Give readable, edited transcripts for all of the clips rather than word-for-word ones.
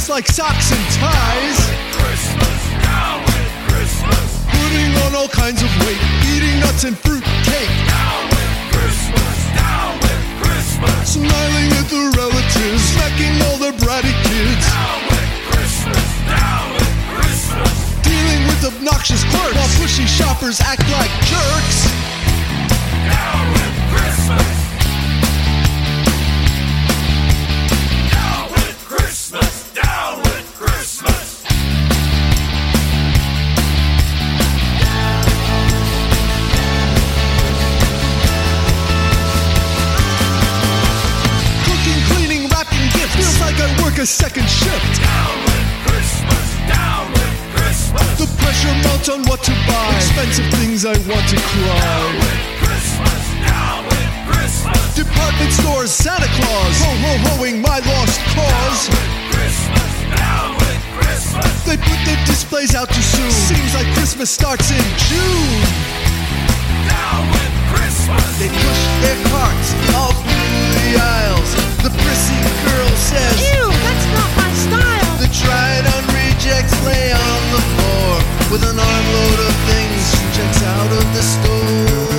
dressed like socks and ties. Christmas, down with Christmas. Putting on all kinds of weight, eating nuts and fruit cake. Down with Christmas, down with Christmas. Smiling at the relatives, smacking all their bratty kids. Down with Christmas, down with Christmas. Dealing with obnoxious clerks while pushy shoppers act like jerks. Down with Christmas. Down with Christmas, down with Christmas. Cooking, cleaning, wrapping gifts, feels like I work a second shift. Down with Christmas, down with Christmas. The pressure mounts on what to buy, expensive things I want to cry. Down with Christmas, down with Christmas. Department stores, Santa Claus, ho-ho-hoing my lost cause. Down with Christmas, down with Christmas. They put their displays out too soon. Seems like Christmas starts in June. Down with Christmas. They push their carts all through the aisles. The prissy girl says, Ew, that's not my style. the tried-on rejects lay on the floor with an armload of things she checks out of the store.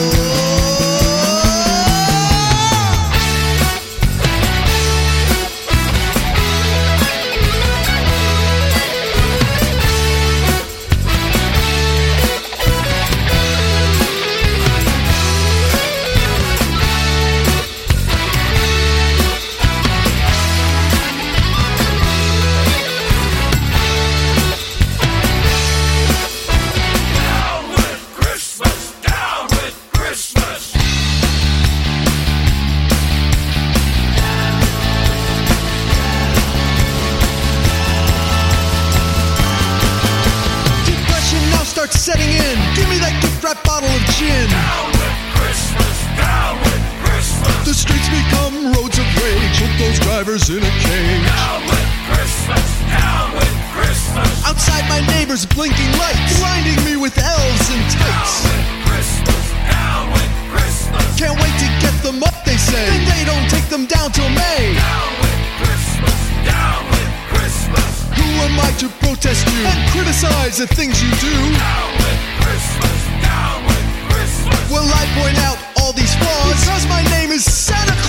Down with Christmas, down with Christmas. Depression now starts setting in. Give me that gift wrap bottle of gin. Down with Christmas, down with Christmas. The streets become roads of rage. Put those drivers in a cage. Down with Christmas, down with Christmas. Outside my neighbor's blinking lights, blinding me with elves and Down tights. with Christmas, down with Christmas. Can't wait to get them up, they say. And they don't take them down till May. Down with Christmas, down with Christmas. Who am I to protest you and criticize the things you do? Down with Christmas, down with Christmas. Well, I point out all these flaws because my name is Santa Claus.